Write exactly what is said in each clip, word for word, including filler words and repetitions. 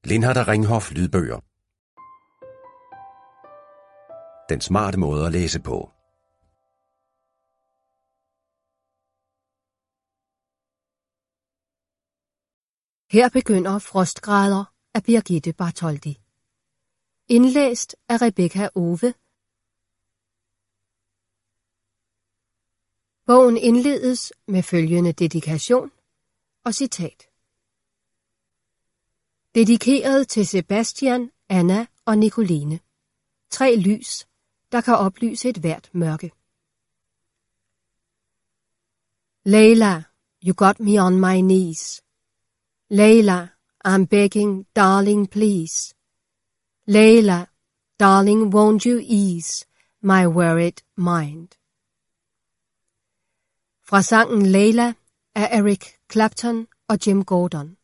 Lindhardt Ringhof lydbøger. Den smarte måde at læse på. Her begynder Frostgrader af Birgitte Bartholdy. Indlæst af Rebecca Owe. Bogen indledes med følgende dedikation og citat. Dedikeret til Sebastian, Anna og Nicoline. Tre lys, der kan oplyse et hvert mørke. Layla, you got me on my knees. Layla, I'm begging, darling, please. Layla, darling, won't you ease my worried mind. Fra sangen Layla af Eric Clapton og Jim Gordon.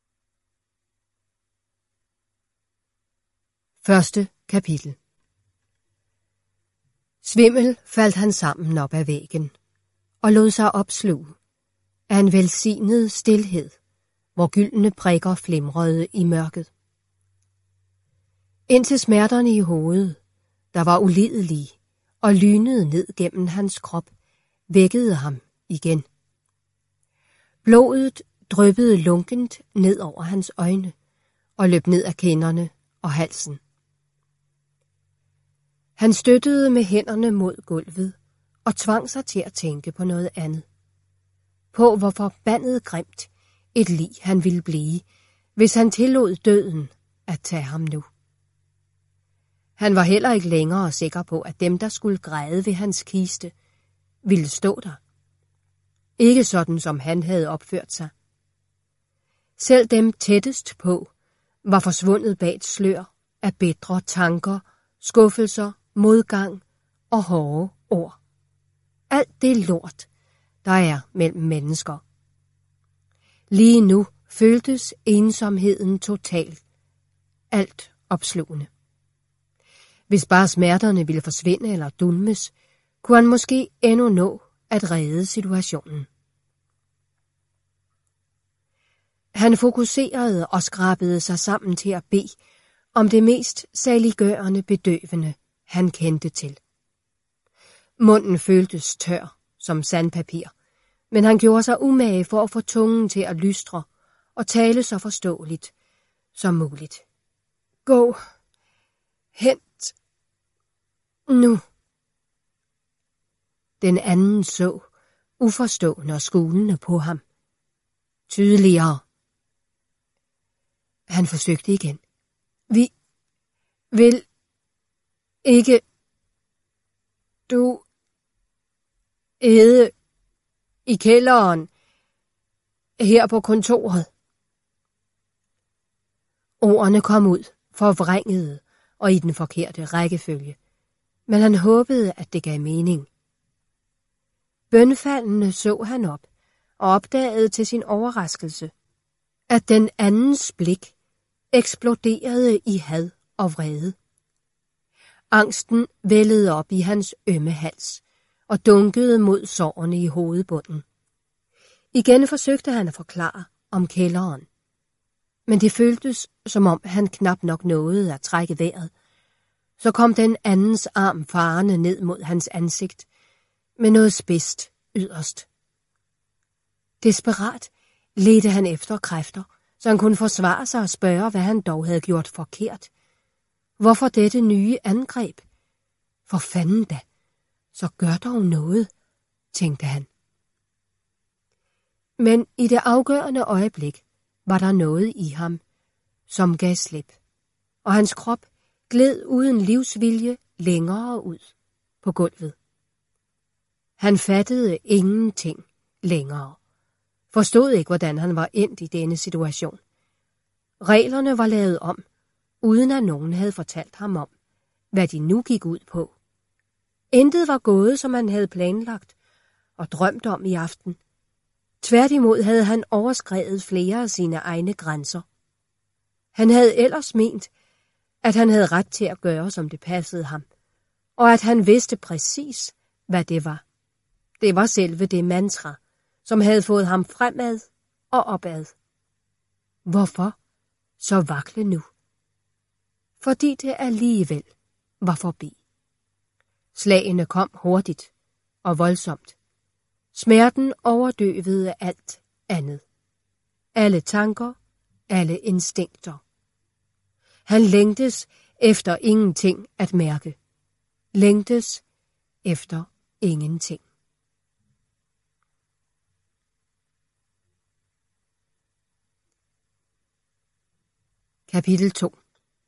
Første kapitel. Svimmel faldt han sammen op ad væggen og lod sig opsluge af en velsignet stilhed, hvor gyldne prikker flimrede i mørket. Indtil smerterne i hovedet, der var ulidelige og lynede ned gennem hans krop, vækkede ham igen. Blodet dryppede lunkent ned over hans øjne og løb ned ad kinderne og halsen. Han støttede med hænderne mod gulvet og tvang sig til at tænke på noget andet. På hvor forbandet grimt et lig han ville blive, hvis han tillod døden at tage ham nu. Han var heller ikke længere sikker på, at dem, der skulle græde ved hans kiste, ville stå der. Ikke sådan, som han havde opført sig. Selv dem tættest på var forsvundet bag et slør af bitre tanker, skuffelser, modgang og hårde ord. Alt det lort, der er mellem mennesker. Lige nu føltes ensomheden total, alt opslugende. Hvis bare smerterne ville forsvinde eller dulmes, kunne han måske endnu nå at redde situationen. Han fokuserede og skrabede sig sammen til at bede om det mest saliggørende bedøvende, han kendte til. Munden føltes tør som sandpapir, men han gjorde sig umage for at få tungen til at lystre og tale så forståeligt som muligt. Gå, hent, nu. Den anden så, uforstående og skulende på ham. Tydeligere. Han forsøgte igen. Vi vil ikke du æde i kælderen her på kontoret. Ordene kom ud forvrængede og i den forkerte rækkefølge, men han håbede, at det gav mening. Bønfaldende så han op og opdagede til sin overraskelse, at den andens blik eksploderede i had og vrede. Angsten vældede op i hans ømme hals og dunkede mod sårene i hovedbunden. Igen forsøgte han at forklare om kælderen, men det føltes, som om han knap nok nåede at trække vejret. Så kom den andens arm farende ned mod hans ansigt, med noget spidst yderst. Desperat ledte han efter kræfter, så han kunne forsvare sig og spørge, hvad han dog havde gjort forkert. Hvorfor dette nye angreb? For fanden da, så gør dog noget, tænkte han. Men i det afgørende øjeblik var der noget i ham, som gav slip, og hans krop gled uden livsvilje længere ud på gulvet. Han fattede ingenting længere, forstod ikke, hvordan han var endt i denne situation. Reglerne var lavet om, uden at nogen havde fortalt ham om, hvad de nu gik ud på. Intet var gået, som han havde planlagt og drømt om i aften. Tværtimod havde han overskredet flere af sine egne grænser. Han havde ellers ment, at han havde ret til at gøre, som det passede ham, og at han vidste præcis, hvad det var. Det var selve det mantra, som havde fået ham fremad og opad. Hvorfor så vakle nu. Fordi det alligevel var forbi. Slagene kom hurtigt og voldsomt. Smerten overdøvede alt andet. Alle tanker, alle instinkter. Han længtes efter ingenting at mærke. Længtes efter ingenting. Kapitel to.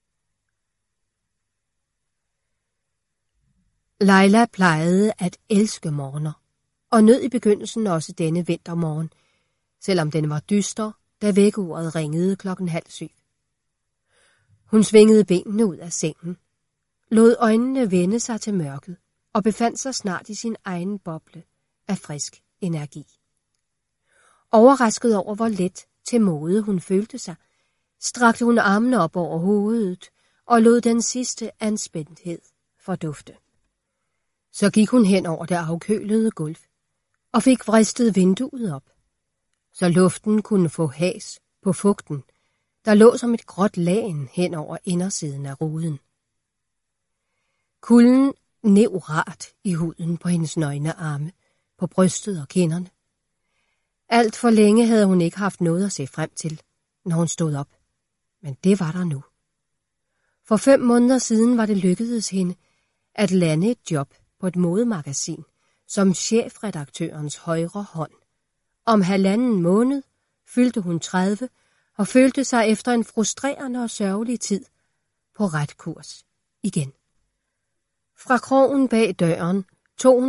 Leila plejede at elske morgener, og nød i begyndelsen også denne vintermorgen, selvom den var dyster, da vækkeuret ringede klokken halv syv. Hun svingede benene ud af sengen, lod øjnene vende sig til mørket og befandt sig snart i sin egen boble af frisk energi. Overrasket over, hvor let til mode hun følte sig, strakte hun armene op over hovedet og lod den sidste anspændthed fordufte. Så gik hun hen over det afkølede gulv og fik vristet vinduet op, så luften kunne få has på fugten, der lå som et gråt lagen hen over indersiden af ruden. Kulden nev rart i huden på hendes nøgne arme, på brystet og kinderne. Alt for længe havde hun ikke haft noget at se frem til, når hun stod op, men det var der nu. For fem måneder siden var det lykkedes hende at lande et job på et modemagasin som chefredaktørens højre hånd. Om halvanden måned fyldte hun tredive og følte sig efter en frustrerende og sørgelig tid på ret kurs igen. Fra krogen bag døren tog hun